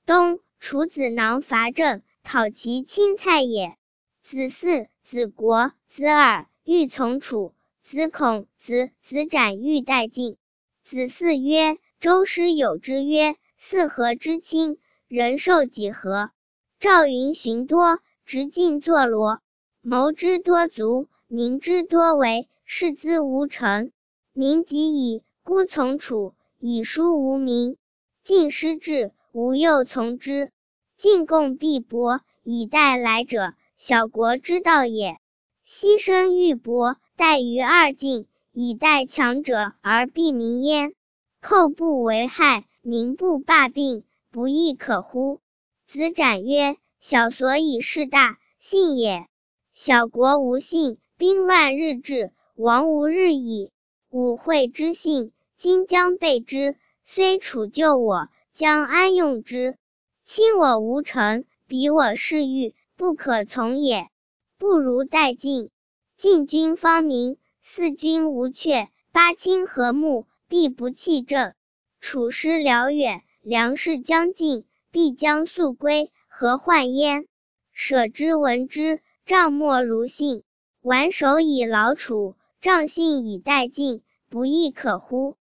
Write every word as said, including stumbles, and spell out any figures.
冬，楚子囊伐郑，讨其青菜也。子嗣、子国、子耳欲从楚，子孔、子子展欲代晋。子嗣曰：周师有之曰：四合之亲，人寿几何？赵云寻多，直进作罗。谋之多足，民之多为，士资无成。民及矣，孤从楚，以书无名。晋失志，无又从之。晋贡必薄，以待来者，小国之道也。牺牲玉帛，待于二晋，以待强者而避民焉。寇不为害，民不霸并，不亦可乎？子展曰：小所以事大，信也。小国无信，兵乱日至，亡无日矣。吾惠之信，今将备之，虽楚救我，将安用之？亲我无诚，彼我是欲，不可从也。不如待晋。晋军方明，四军无阙，八亲和睦，必不弃郑。楚师辽远，粮食将尽，必将速归，何患焉？舍之闻之，帐莫如信。挽手以劳楚，帐信以待晋，不亦可乎？